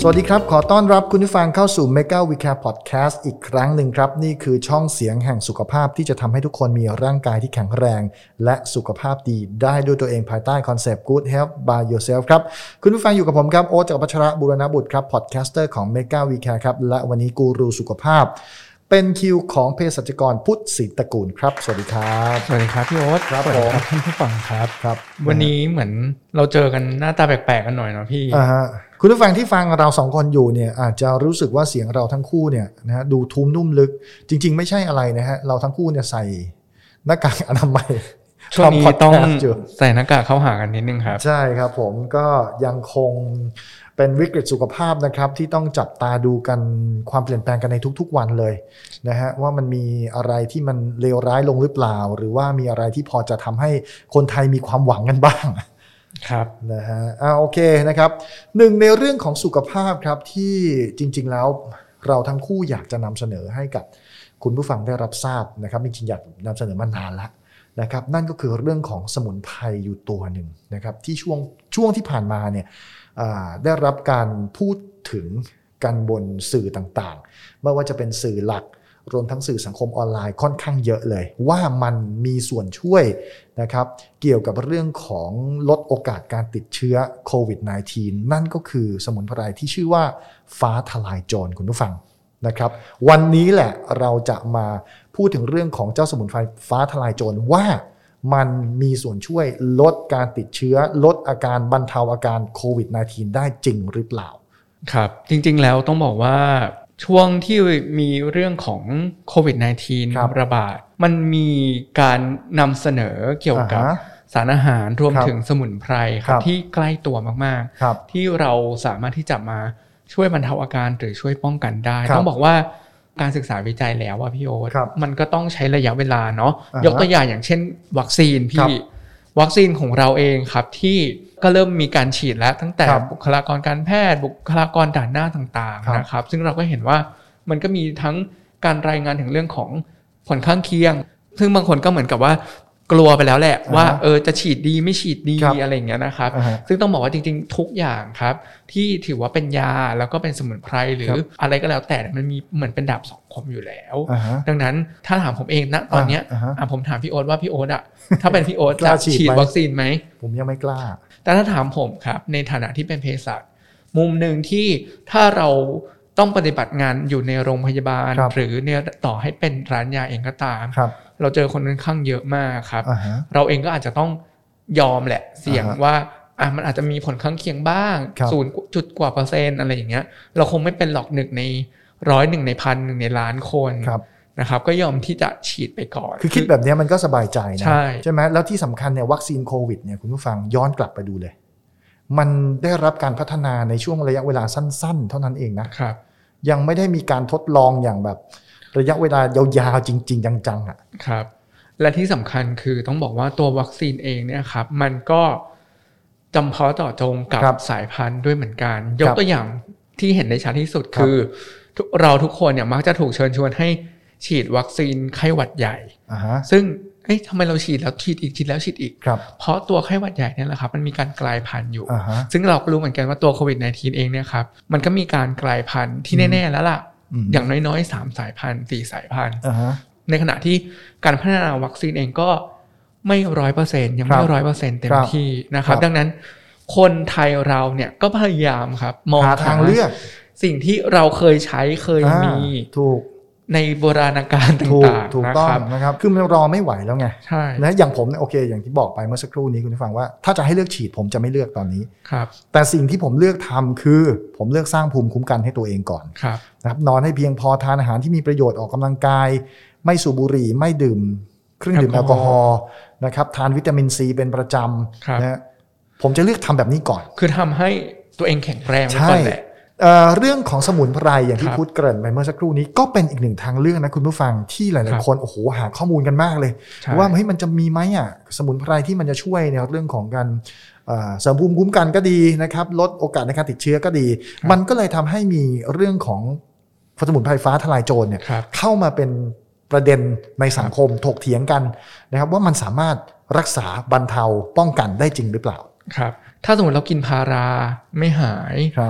สวัสดีครับขอต้อนรับคุณผู้ฟังเข้าสู่ Mega We Care Podcast อีกครั้งหนึ่งครับนี่คือช่องเสียงแห่งสุขภาพที่จะทำให้ทุกคนมีร่างกายที่แข็งแรงและสุขภาพดีได้ด้วยตัวเองภายใต้คอนเซปต์ Good Health by Yourself ครับคุณผู้ฟังอยู่กับผมครับโอ๊ต จักรพัชรบุรณบุตรครับพอดแคสเตอร์ของ Mega We Care ครับและวันนี้กูรูสุขภาพเป็นคิวของเภสัชกรพุทธศรีตระกูลครับสวัสดีครับสวัสดีครับพี่โอ๊ตครับผมท่านผู้ฟังครับวันนี้เหมือนเราเจอกันหน้าตาแปลกๆกันหน่อยเนาะพี่คุณผู้ฟังที่ฟังเราสองคนอยู่เนี่ยอาจจะรู้สึกว่าเสียงเราทั้งคู่เนี่ยนะดูทุ้มนุ่มลึกจริงๆไม่ใช่อะไรนะฮะเราทั้งคู่เนี่ยใส่หน้ากากอนามัยช่วงนี้ต้องใส่หน้ากากเข้าหากันนิดนึงครับใช่ครับผมก็ยังคงเป็นวิกฤตสุขภาพนะครับที่ต้องจับตาดูกันความเปลี่ยนแปลงกันในทุกๆวันเลยนะฮะว่ามันมีอะไรที่มันเลวร้ายลงหรือเปล่าหรือว่ามีอะไรที่พอจะทำให้คนไทยมีความหวังกันบ้างครับนะฮะโอเคนะครับหนึ่งในเรื่องของสุขภาพครับที่จริงๆแล้วเราทั้งคู่อยากจะนำเสนอให้กับคุณผู้ฟังได้รับทราบนะครับจริงๆอยากนำเสนอมานานแล้วนะครับนั่นก็คือเรื่องของสมุนไพรอยู่ตัวหนึ่งนะครับที่ช่วงที่ผ่านมาเนี่ยได้รับการพูดถึงกันบนสื่อต่างๆไม่ว่าจะเป็นสื่อหลักรวมทั้งสื่อสังคมออนไลน์ค่อนข้างเยอะเลยว่ามันมีส่วนช่วยนะครับเกี่ยวกับเรื่องของลดโอกาสการติดเชื้อโควิด -19 นั่นก็คือสมุนไพรที่ชื่อว่าฟ้าทลายโจรคุณผู้ฟังนะครับวันนี้แหละเราจะมาพูดถึงเรื่องของเจ้าสมุนไพรฟ้าทลายโจรว่ามันมีส่วนช่วยลดการติดเชื้อลดอาการบรรเทาอาการโควิด -19 ได้จริงหรือเปล่าครับจริงๆแล้วต้องบอกว่าช่วงที่มีเรื่องของโควิด -19 ระบาดมันมีการนำเสนอเกี่ยวกับสารอาหารรวมถึงสมุนไพรครับที่ใกล้ตัวมากๆที่เราสามารถที่จะมาช่วยบรรเทาอาการหรือช่วยป้องกันได้ต้องบอกว่าการศึกษาวิจัยแล้วว่าพี่โอ๊ตมันก็ต้องใช้ระยะเวลาเนาะยกตัวอย่างเช่นวัคซีนพี่วัคซีนของเราเองครับที่ก็เริ่มมีการฉีดแล้วตั้งแต่บุคลากรการแพทย์บุคลากรด่านหน้าต่างๆนะครับซึ่งเราก็เห็นว่ามันก็มีทั้งการรายงานถึงเรื่องของผลข้างเคียงซึ่งบางคนก็เหมือนกับว่ากลัวไปแล้วแหละว่าจะฉีดดีไม่ฉีดดีอะไรอย่างเงี้ยนะครับซึ่งต้องบอกว่าจริงๆทุกอย่างครับที่ถือว่าเป็นยาแล้วก็เป็นสมุนไพรหรืออะไรก็แล้วแต่มันมีเหมือนเป็นดาบสองคมอยู่แล้วดังนั้นถ้าถามผมเองนะตอนเนี้ยผมถามพี่โอ๊ตว่าพี่โอ๊ตถ้าเป็นพี่โอ๊ตจะฉีดวัคซีนไหมผมยังไม่กล้าแต่ถ้าถามผมครับในฐานะที่เป็นเภสัชมุมนึงที่ถ้าเราต้องปฏิบัติงานอยู่ในโรงพยาบาลหรือเนี่ยต่อให้เป็นร้านยาเองก็ตามเราเจอคนค่อนข้างเยอะมากครับเราเองก็อาจจะต้องยอมแหละเสี่ยงว่ามันอาจจะมีผลข้างเคียงบ้าง 0 กว่า%อะไรอย่างเงี้ยเราคงไม่เป็นหรอก1 ใน 100 1 ใน 1,000 1 ในล้านคนนะครับก็ยอมที่จะฉีดไปก่อนคือคิดแบบนี้มันก็สบายใจนะใช่ไหมแล้วที่สำคัญเนี่ยวัคซีนโควิดเนี่ยคุณผู้ฟังย้อนกลับไปดูเลยมันได้รับการพัฒนาในช่วงระยะเวลาสั้นๆเท่านั้นเองนะครับยังไม่ได้มีการทดลองอย่างแบบระยะเวลายาวๆจริงๆจังๆครับและที่สำคัญคือต้องบอกว่าตัววัคซีนเองเนี่ยครับมันก็จำเพาะเจาะจงกับสายพันธุ์ด้วยเหมือนกันยกตัวอย่างที่เห็นได้ชัดที่สุดคือเราทุกคนเนี่ยมักจะถูกเชิญชวนให้ฉีดวัคซีนไข้หวัดใหญ่ซึ่งทำไมเราฉีดแล้วฉีดอีกฉีดแล้วฉีดอีกเพราะตัวไข้หวัดใหญ่เนี่ยแหละครับมันมีการกลายพันธุ์อยู่ซึ่งเราก็รู้เหมือนกันว่าตัวโควิด -19 เองเนี่ยครับมันก็มีการกลายพันธุ์ที่แน่ๆแล้วล่ะอย่างน้อยๆ3 สายพันธุ์4 สายพันธุ์ในขณะที่การพัฒนาวัคซีนเองก็ไม่ 100% ยังไม่ 100% เต็มที่นะครับดังนั้นคนไทยเราเนี่ยก็พยายามครับมองหาทางเลือกสิ่งที่เราเคยใช้เคยมีถูกในโบราณกาลต่างๆถูกต้องนะครับคือมันรอไม่ไหวแล้วไงใช่นะอย่างผมโอเคอย่างที่บอกไปเมื่อสักครู่นี้คุณผู้ฟังว่าถ้าจะให้เลือกฉีดผมจะไม่เลือกตอนนี้แต่สิ่งที่ผมเลือกทำคือผมเลือกสร้างภูมิคุ้มกันให้ตัวเองก่อนนะครับนอนให้เพียงพอทานอาหารที่มีประโยชน์ออกกำลังกายไม่สูบบุหรี่ไม่ดื่มเครื่องดื่มแอลกอฮอล์นะครับทานวิตามินซีเป็นประจำนะผมจะเลือกทำแบบนี้ก่อนคือทำให้ตัวเองแข็งแรงไว้ก่อนแหละเรื่องของสมุนไพรอย่างที่พูดเกริ่นไปเมื่อสักครู่นี้ก็เป็นอีกหนึ่งทางเลือกนะคุณผู้ฟังที่หลายๆคนโอ้โหหาข้อมูลกันมากเลยว่าเฮ้ยมันจะมีไหมสมุนไพรที่มันจะช่วยในเรื่องของการเสริมภูมิคุ้มกันก็ดีนะครับลดโอกาสในการติดเชื้อก็ดีมันก็เลยทำให้มีเรื่องของสมุนไพรฟ้าทลายโจรเนี่ยเข้ามาเป็นประเด็นในสังคมถกเถียงกันนะครับว่ามันสามารถรักษาบรรเทาป้องกันได้จริงหรือเปล่าครับถ้าสมมติเรากินพาราไม่หาย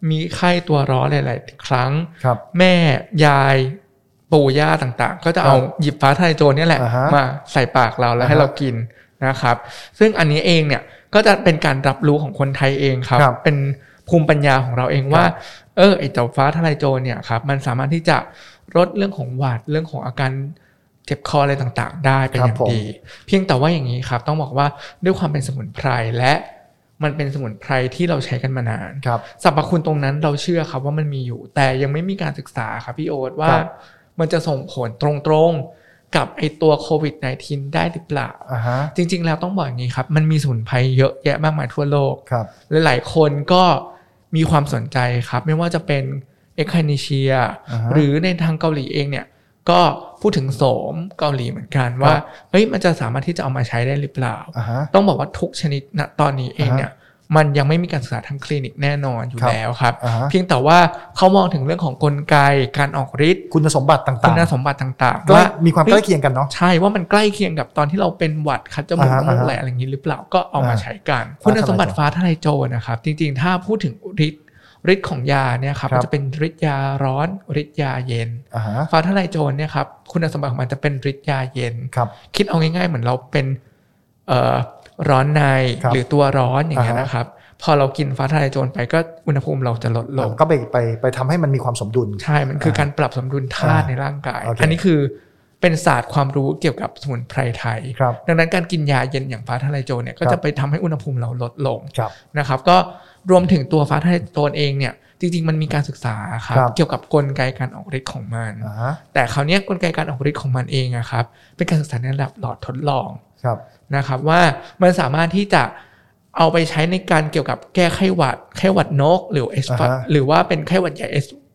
มีไข้ตัวร้อนหลายๆครั้งครับแม่ยายปู่ย่าต่างๆก็จะเอาหยิบฟ้าทะลายโจรนี่แหละมาใส่ปากเราแล้วให้เรากินนะครับซึ่งอันนี้เองเนี่ยก็จะเป็นการรับรู้ของคนไทยเองครับเป็นภูมิปัญญาของเราเองว่าไอ้เจ้าฟ้าทะลายโจรเนี่ยครับมันสามารถที่จะลดเรื่องของหวัดเรื่องของอาการเจ็บคออะไรต่างๆได้เป็นอย่างดีเพียงแต่ว่าอย่างนี้ครับต้องบอกว่าด้วยความเป็นสมุนไพรและมันเป็นสมุนไพรที่เราใช้กันมานานสรรพคุณตรงนั้นเราเชื่อครับว่ามันมีอยู่แต่ยังไม่มีการศึกษาครับพี่โอ๊ตว่ามันจะส่งผลตรงๆกับไอตัวโควิด -19 ได้หรือเปล่าจริงๆแล้วต้องบอกอย่างนี้ครับมันมีสมุนไพรเยอะแยะมากมายทั่วโลกหลายๆคนก็มีความสนใจครับไม่ว่าจะเป็นเอคไคเนเชียหรือในทางเกาหลีเองเนี่ยก็พูดถึงโสมเกาหลีเหมือนกันว่าเฮ้ยมันจะสามารถที่จะเอามาใช้ได้หรือเปล่าต้องบอกว่าทุกชนิดณตอนนี้เองเนี่ยมันยังไม่มีการศึกษาทางคลินิกแน่นอนอยู่แล้วครับเพียงแต่ว่าเขามองถึงเรื่องของกลไกการออกฤทธิ์คุณสมบัติต่างๆคุณสมบัติต่างๆว่ามีความใกล้เคียงกันเนาะใช่ว่ามันใกล้เคียงกับตอนที่เราเป็นหวัดคัดจมูกน้ำมูกไหลอะไรอย่างนี้หรือเปล่าก็เอามาใช้กันคุณสมบัติฟ้าทะลายโจรนะครับจริงๆถ้าพูดถึงฤทธิ์ของยาเนี่ยครับมันจะเป็นฤทธิ์ยาร้อนฤทธิ์ยาเย็นฟ้าทะลายโจรเนี่ยครับคุณสมบัติของมันจะเป็นฤทธิ์ยาเย็นคิดเอาง่ายๆเหมือนเราเป็นร้อนในหรือตัวร้อนอย่างเงี้ยนะครับพอเรากินฟ้าทะลายโจรไปก็อุณหภูมิเราจะลดลงก็ไปทำให้มันมีความสมดุลใช่มันคือการปรับสมดุลธาตุในร่างกายอันนี้คือเป็นศาสตร์ความรู้เกี่ยวกับสมุนไพรไทยดังนั้นการกินยาเย็นอย่างฟ้าทะลายโจรเนี่ยก็จะไปทำให้อุณหภูมิเราลดลงนะครับก็รวมถึงตัวฟ้าทะลายโจรเองเนี่ยจริงๆมันมีการศึกษาครับเกี่ยวกับกลไกการออกฤทธิ์ของมันแต่คราวนี้กลไกการออกฤทธิ์ของมันเองอะครับเป็นการศึกษาในระดับหลอดทดลองนะครับว่ามันสามารถที่จะเอาไปใช้ในการเกี่ยวกับแก้ไข้หวัดนกหรือว่าเป็นไข้หวัดใหญ่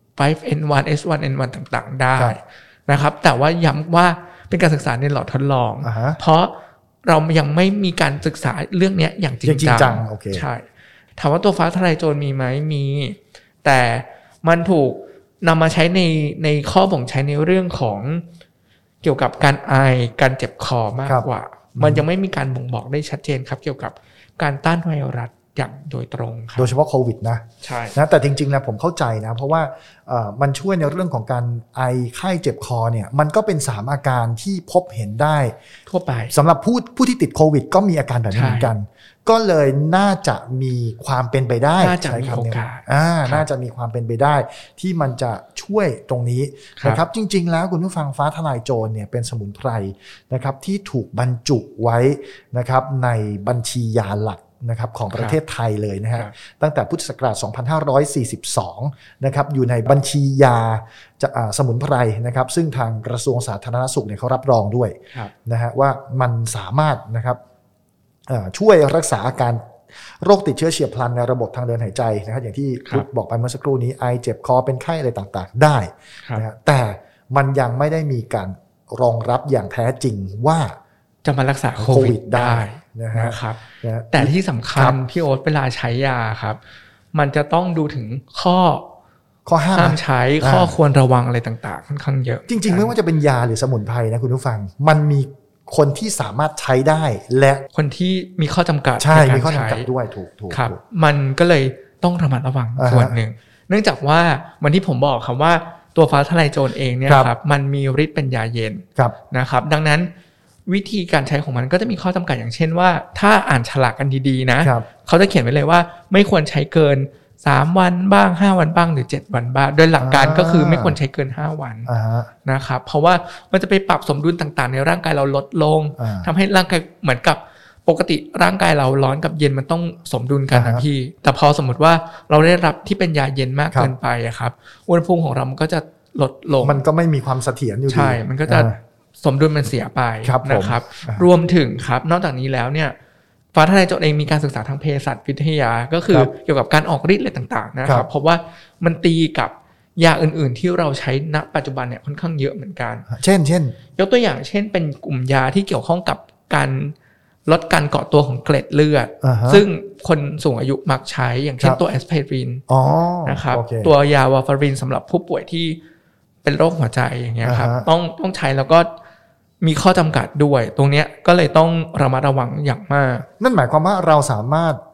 S5N1 S1N1 ต่างๆได้นะครับแต่ว่าย้ำว่าเป็นการศึกษาในหลอดทดลองเพราะเรายังไม่มีการศึกษาเรื่องนี้อย่างจริงจังใช่ถามว่าตัวฟ้าทะลายโจรมีไหมมีแต่มันถูกนำมาใช้ในข้อบ่งใช้ในเรื่องของเกี่ยวกับการไอการเจ็บคอมากกว่ามันยังไม่มีการบ่งบอกได้ชัดเจนครับเกี่ยวกับการต้านไวรัสอย่างโดยตรงครับโดยเฉพาะโควิดนะใช่นะแต่จริงๆแล้วผมเข้าใจนะเพราะว่ามันช่วยในเรื่องของการไอไข้เจ็บคอเนี่ยมันก็เป็น3อาการที่พบเห็นได้ทั่วไปสำหรับผู้ที่ติดโควิดก็มีอาการแบบนี้เหมือนกันก็เลยน่าจะมีความเป็นไปได้น่าจะมีโอกาสน่าจะมีความเป็นไปได้ที่มันจะช่วยตรงนี้นะครับจริงๆแล้วคุณผู้ฟังฟ้าทะลายโจรเนี่ยเป็นสมุนไพรนะครับที่ถูกบรรจุไว้นะครับในบัญชียาหลักนะครับของประเทศไทยเลยนะฮะตั้งแต่พุทธศักราช 2542 นะครับอยู่ในบัญชียาสมุนไพรนะครับซึ่งทางกระทรวงสาธารณสุขเนี่ยเขารับรองด้วยนะฮะว่ามันสามารถนะครับช่วยรักษาอาการโรคติดเชื้อเฉียบพลันในระบบทางเดินหายใจนะครับอย่างที่พุทธบอกไปเมื่อสักครู่นี้ไอเจ็บคอเป็นไข้อะไรต่างๆได้นะฮะแต่มันยังไม่ได้มีการรองรับอย่างแท้จริงว่าจะมารักษาโควิดได้นะครับแต่ที่สำคัญพี่โอ๊ตเวลาใช้ยาครับมันจะต้องดูถึงข้อห้ามใช้ข้อควรระวังอะไรต่างๆค่อนข้างเยอะจริงๆไม่ว่าจะเป็นยาหรือสมุนไพรนะคุณผู้ฟังมันมีคนที่สามารถใช้ได้และคนที่มีข้อจำกัดใช่มีข้อจำกัดด้วยถูกครับมันก็เลยต้องระมัดระวังส่วนหนึ่งเนื่องจากว่าวันที่ผมบอกครับว่าตัวฟ้าทะลายโจรเองเนี่ยครับมันมีฤทธิ์เป็นยาเย็นนะครับดังนั้นวิธีการใช้ของมันก็จะมีข้อจำกัดอย่างเช่นว่าถ้าอ่านฉลากกันดีๆนะเขาจะเขียนไว้เลยว่าไม่ควรใช้เกิน3วันบ้าง5วันบ้างหรือ7วันบ้างโดยหลักการก็คือไม่ควรใช้เกิน5วันนะครับเพราะว่ามันจะไปปรับสมดุลต่างๆในร่างกายเราลดลงทำให้ร่างกายเหมือนกับปกติร่างกายเราร้อนกับเย็นมันต้องสมดุลกันนะพี่แต่พอสมมติว่าเราได้รับที่เป็นยาเย็นมากเกินไปครับอุณหภูมิของเรามันก็จะลดลงมันก็ไม่มีความเสถียรอยู่ดีใช่มันก็จะสมดุลมันเสียไปนะครับรวมถึงครับนอกจากนี้แล้วเนี่ยฟ้าทะลายโจรเองมีการศึกษาทางเภสัชวิทยาก็คือเกี่ยวกับการออกฤทธิ์อะไรต่างๆนะครับเพราะว่ามันตีกับยาอื่นๆที่เราใช้ณปัจจุบันเนี่ยค่อนข้างเยอะเหมือนกันเช่นยกตัวอย่างเช่นเป็นกลุ่มยาที่เกี่ยวข้องกับการลดการเกาะตัวของเกล็ดเลือดซึ่งคนสูงอายุมักใช้อย่างเช่นตัวแอสไพรินนะครับตัวยาวาฟารินสำหรับผู้ป่วยที่เป็นโรคหัวใจอย่างเงี้ยครับต้องใช้แล้วก็มีข้อจำกัดด้วยตรงเนี้ยก็เลยต้องระมัดระวังอย่างมากนั่นหมายความว่าเราสามารถ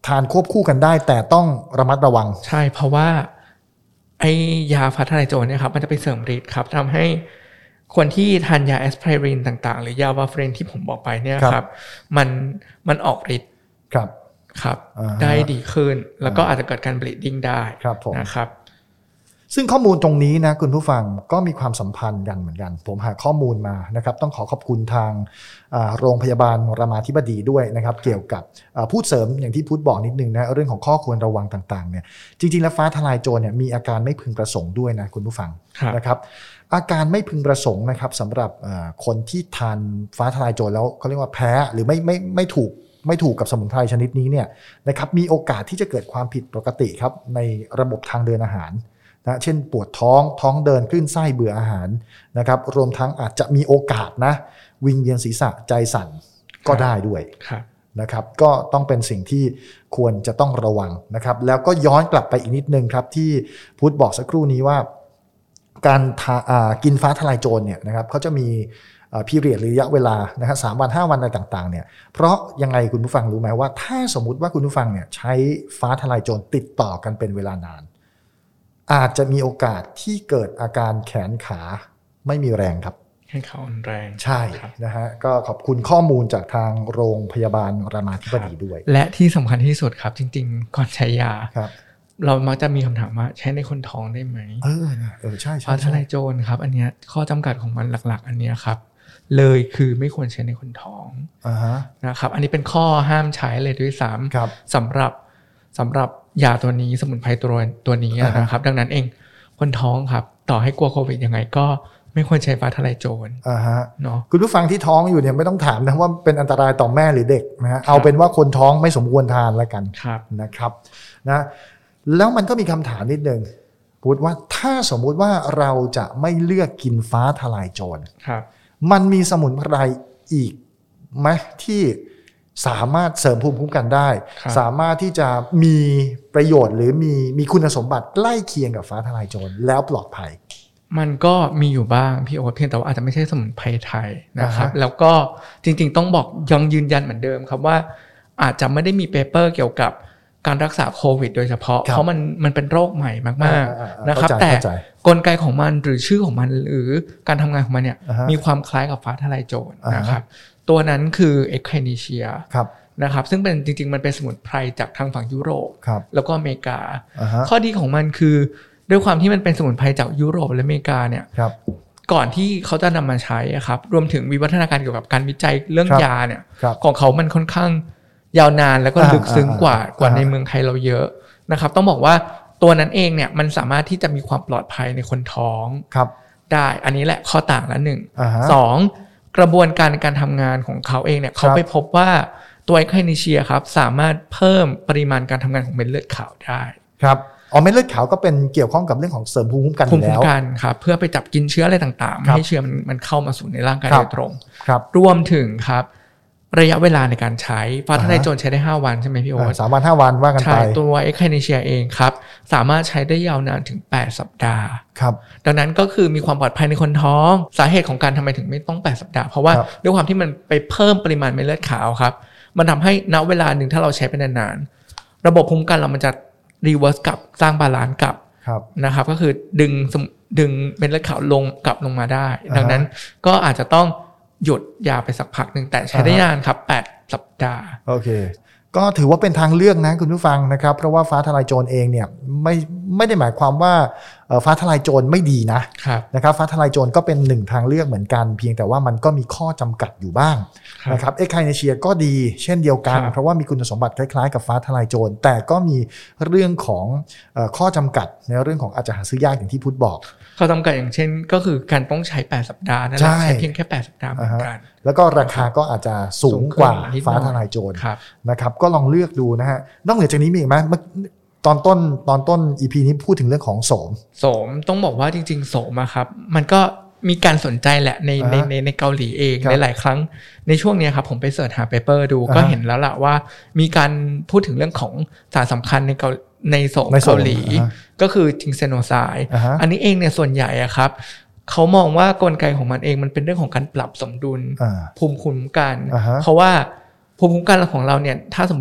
ทานควบคู่กันได้แต่ต้องระมัดระวังใช่เพราะว่าไอยาฟ้าทะลายโจรเนี่ยครับมันจะไปเสริมฤทธิ์ครับทำให้คนที่ทานยาแอสไพรินต่างๆหรือยาวาฟรินที่ผมบอกไปเนี่ยครับมันออกฤทธิ์ครับได้ดีขึ้นแล้วก็อาจจะเกิดการ bleeding ได้นะครับซึ่งข้อมูลตรงนี้นะคุณผู้ฟังก็มีความสัมพันธ์กันเหมือนกันผมหาข้อมูลมานะครับต้องขอขอบคุณทางโรงพยาบาลรามาธิบดีด้วยนะครับเกี่ยวกับพูดเสริมอย่างที่พูดบอกนิดนึงนะเรื่องของข้อควรระวังต่างๆเนี่ยจริงๆแล้วฟ้าทลายโจรเนี่ยมีอาการไม่พึงประสงค์ด้วยนะคุณผู้ฟังนะครับอาการไม่พึงประสงค์นะครับสำหรับคนที่ทานฟ้าทลายโจรแล้วเขาเรียกว่าแพ้หรือไม่ถูกกับสมุนไพรชนิดนี้เนี่ยนะครับมีโอกาสที่จะเกิดความผิดปกติครับในระบบทางเดินอาหารนะเช่นปวดท้องเดินคลื่นไส้เบื่ออาหารนะครับรวมทั้งอาจจะมีโอกาสนะวิงเวียนศีรษะใจสั่นก็ได้ด้วยนะครับก็ต้องเป็นสิ่งที่ควรจะต้องระวังนะครับแล้วก็ย้อนกลับไปอีกนิดนึงครับที่พุทธบอกสักครู่นี้ว่าการกินฟ้าทลายโจรเนี่ยนะครับเขาจะมีพีเรียดระยะเวลานะฮะ3 วัน 5 วันอะไรต่างๆเนี่ยเพราะยังไงคุณผู้ฟังรู้ไหมว่าถ้าสมมุติว่าคุณผู้ฟังเนี่ยใช้ฟ้าทลายโจรติดต่อกันเป็นเวลานานอาจจะมีโอกาสที่เกิดอาการแขนขาไม่มีแรงครับแขนขาอ่อนแรงใช่นะฮะก็ขอบคุณข้อมูลจากทางโรงพยาบาลรามาธิบดีด้วยและที่สำคัญที่สุดครับจริงๆก่อนใช้ยาเรามักจะมีคำถามว่าใช้ในคนท้องได้ไหมใช่ฟ้าทลายโจรครับอันนี้ข้อจำกัดของมันหลักๆอันนี้ครับเลยคือไม่ควรใช้ในคนท้องนะครับอันนี้เป็นข้อห้ามใช้เลยด้วยซ้ำสำหรับยาตัวนี้สมุนไพรตัวนี้นะครับดังนั้นเองคนท้องครับต่อให้กลัวโควิดยังไงก็ไม่ควรใช้ฟ้าทลายโจรเนาะคุณผู้ฟังที่ท้องอยู่เนี่ยไม่ต้องถามนะว่าเป็นอันตรายต่อแม่หรือเด็กนะฮะเอาเป็นว่าคนท้องไม่สมควรทานแล้วกันนะครับนะแล้วมันก็มีคำถามนิดนึงพูดว่าถ้าสมมุติว่าเราจะไม่เลือกกินฟ้าทลายโจรมันมีสมุนไพรอีกไหมที่สามารถเสริมภูมิคุ้มกันได้สามารถที่จะมีประโยชน์หรือมีคุณสมบัติใกล้เคียงกับฟ้าทลายโจรแล้วปลอดภัยมันก็มีอยู่บ้างพี่โอ๊ตเพียงแต่ว่าอาจจะไม่ใช่สมุนไพรไทยนะครับแล้วก็จริงๆต้องบอกยังยืนยันเหมือนเดิมครับว่าอาจจะไม่ได้มีเปเปอร์เกี่ยวกับการรักษาโควิดโดยเฉพาะเพราะมันเป็นโรคใหม่มากๆนะครับแต่กลไกของมันหรือชื่อของมันหรือการทำงานของมันเนี่ยมีความคล้ายกับฟ้าทลายโจรนะครับตัวนั้นคือเอ็กไคนิเชียนะครับซึ่งเป็นจริงๆมันเป็นสมุนไพรจากทางฝั่งยุโรปแล้วก็อเมริกาข้อดีของมันคือด้วยความที่มันเป็นสมุนไพรจากยุโรปและอเมริกาเนี่ยก่อนที่เขาจะนำมาใช้ครับรวมถึงวิวัฒนาการเกี่ยวกับการวิจัยเรื่องยาเนี่ยของเขามันค่อนข้างยาวนานแล้วก็ลึกซึ้งกว่าในเมืองไทยเราเยอะนะครับต้องบอกว่าตัวนั้นเองเนี่ยมันสามารถที่จะมีความปลอดภัยในคนท้องได้อันนี้แหละข้อต่างละ1 2กระบวนการทำงานของเขาเองเนี่ยเขาไปพบว่าตัวไอไคนิเชียครับสามารถเพิ่มปริมาณการทำงานของเม็ดเลือดขาวได้ครับเม็ดเลือดขาวก็เป็นเกี่ยวข้องกับเรื่องของเสริมภูมิคุ้มกันอยู่แล้วครับเพื่อไปจับกินเชื้ออะไรต่างๆไม่ให้เชื้อมันเข้ามาสู่ในร่างกายโดยตรงรวมถึงครับระยะเวลาในการใช้ฟ้าทลายโจรใช้ได้5 วันใช่ไหมพี่โอ๊ต 3 วัน 5 วันว่ากันไปใช่ตัวไอไคนิเชียเองครับสามารถใช้ได้ยาวนานถึง8 สัปดาห์ครับดังนั้นก็คือมีความปลอดภัยในคนท้องสาเหตุของการทำไมถึงไม่ต้อง8 สัปดาห์เพราะว่าด้วยความที่มันไปเพิ่มปริมาณเม็ดเลือดขาวครับมันทำให้ณเวลาหนึ่งถ้าเราใช้ไปนานๆระบบภูมิคุ้มกันเรามันจะรีเวิร์สกลับสร้างบาลานซ์กลับนะครับก็คือดึงเม็ดเลือดขาวกลับลงมาได้ดังนั้นก็อาจจะต้องหยุดยาไปสักพักหนึ่งแต่ใช้ได้นานครับ8 สัปดาห์โอเคก็ถือว่าเป็นทางเลือกนะคุณผู้ฟังนะครับเพราะว่าฟ้าทลายโจรเองเนี่ยไม่ได้หมายความว่าฟ้าทลายโจรไม่ดีนะครับฟ้าทลายโจรก็เป็น1ทางเลือกเหมือนกันเพียงแต่ว่ามันก็มีข้อจำกัดอยู่บ้างนะครับเอ็กไคนิเชียก็ดีเช่นเดียวกันเพราะว่ามีคุณสมบัติคล้ายๆกับฟ้าทลายโจรแต่ก็มีเรื่องของข้อจำกัดในเรื่องของอาจจะหาซื้อยากอย่างที่พุทธบอกข้อจำกัดอย่างเช่นก็คือการต้องใช้8 สัปดาห์นั่นแหละใช้เพียงแค่8 สัปดาห์เหมือนกันแล้วก็ราคาก็อาจจะสูงกว่าฟ้าทลายโจรนะครับก็ลองเลือกดูนะฮะนอกเหนือจากนี้มีอีกไหมตอนต้น EP นี้พูดถึงเรื่องของโสมต้องบอกว่าจริงๆโสมครับมันก็มีการสนใจแหละในเกาหลีเองหลายๆครั้งในช่วงนี้ครับผมไปเสิร์ชหาเปเปอร์ดูก็เห็นแล้วล่ะว่ามีการพูดถึงเรื่องของสารสำคัญในโสมเกาหลีก็คือทิงเซโนไซด์อันนี้เองเนี่ยส่วนใหญ่ครับเขามองว่ากลไกของมันเองมันเป็นเรื่องของการปรับสมดุลภูมิคุ้มกันเพราะว่าภูมิคุ้มกันของเราเนี่ยถ้าสมมติ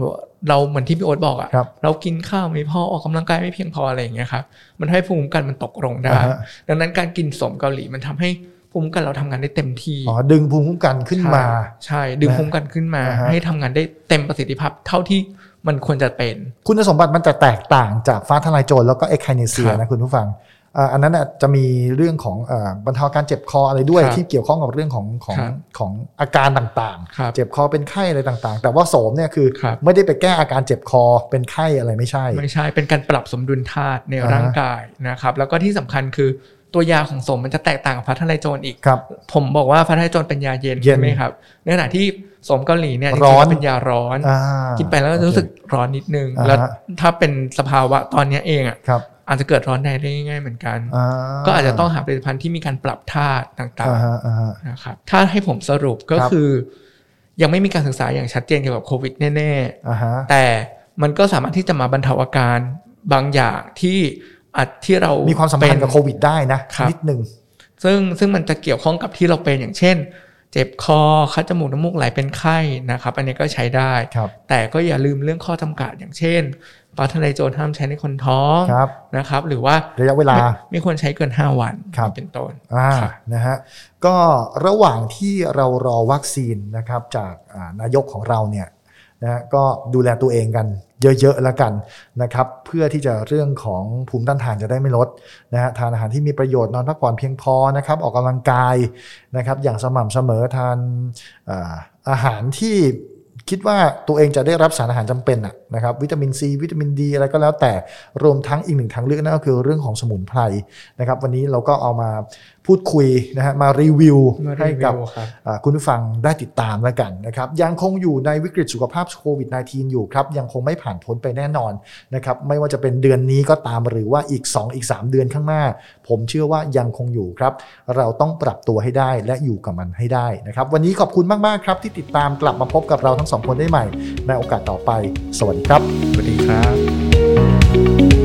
เราเหมือนที่พี่โอ๊ตบอกอะครับเรากินข้าวไม่พอออกกำลังกายไม่เพียงพออะไรอย่างเงี้ยครับมันทำให้ภูมิคุ้มกันมันตกลงได้ดังนั้นการกินสมเกาหลีมันทำให้ภูมิคุ้มกันเราทำงานได้เต็มที่ดึงภูมิคุ้มกันขึ้นมาใช่ดึงภูมิคุ้มกันขึ้นมาให้ทำงานได้เต็มประสิทธิภาพเท่าที่มันควรจะเป็นคุณสมบัติมันจะแตกต่างจากฟ้าทลายโจรแล้วก็เอไคเนเซียนะคุณผู้ฟังอันนั้นจะมีเรื่องของบรรเทาการเจ็บคออะไรด้วยที่เกี่ยวข้องกับเรื่องของอาการต่างๆเจ็บคอเป็นไข้อะไรต่างๆแต่ว่าโสมเนี่ยคือไม่ได้ไปแก้อาการเจ็บคอเป็นไข้อะไรไม่ใช่เป็นการปรับสมดุลธาตุในร่างกายนะครับแล้วก็ที่สำคัญคือตัวยาของโสมมันจะแตกต่างกับฟ้าทลายโจรอีกผมบอกว่าฟ้าทลายโจรเป็นยาเย็นใช่ไหมครับในขณะที่โสมเกาหลีเนี่ยจริงๆเป็นยาร้อนกินไปแล้วจะรู้สึกร้อนนิดนึงแล้วถ้าเป็นสภาวะตอนนี้เองอาจจะเกิดร้อนในได้ง่ายเหมือนกันก็อาจจะต้องหาผลิตภัณฑ์ที่มีการปรับธาตุต่างๆนะครับถ้าให้ผมสรุปก็คือยังไม่มีการศึกษาอย่างชัดเจนเกี่ยวกับโควิดแน่ๆแต่มันก็สามารถที่จะมาบรรเทาอาการบางอย่างที่เรามีความสัมพันธ์กับโควิดได้นะนิดนึงซึ่งมันจะเกี่ยวข้องกับที่เราเป็นอย่างเช่นเจ็บคอคัดจมูกน้ำมูกไหลเป็นไข้นะครับอันนี้ก็ใช้ได้แต่ก็อย่าลืมเรื่องข้อจำกัดอย่างเช่นฟ้าทลายโจรห้ามใช้ในคนท้องนะครับหรือว่าระยะเวลาไม่ควรใช้เกิน5วันเป็นต้นนะฮะก็ระหว่างที่เรารอวัคซีนนะครับจากนายกของเราเนี่ยนะก็ดูแลตัวเองกันเยอะๆแล้วกันนะครับเพื่อที่จะเรื่องของภูมิต้านทานจะได้ไม่ลดนะฮะทานอาหารที่มีประโยชน์นอนพักผ่อนเพียงพอนะครับออกกำลังกายนะครับอย่างสม่ำเสมอทานอาหารที่คิดว่าตัวเองจะได้รับสารอาหารจำเป็นนะครับวิตามินซีวิตามินดีอะไรก็แล้วแต่รวมทั้งอีกหนึ่งทางเลือกนั่นก็คือเรื่องของสมุนไพรนะครับวันนี้เราก็เอามาพูดคุยนะฮะมารีวิวให้กับคุณผู้ฟังได้ติดตามแล้วกันนะครับยังคงอยู่ในวิกฤตสุขภาพโควิด -19 อยู่ครับยังคงไม่ผ่านพ้นไปแน่นอนนะครับไม่ว่าจะเป็นเดือนนี้ก็ตามหรือว่าอีก3 เดือนข้างหน้าผมเชื่อว่ายังคงอยู่ครับเราต้องปรับตัวให้ได้และอยู่กับมันให้ได้นะครับวันนี้ขอบคุณมากๆครับที่ติดตามกลับมาพบกับเราทั้ง2 คนได้ใหม่ในโอกาสต่อไปสวัสดีครับสวัสดีครับ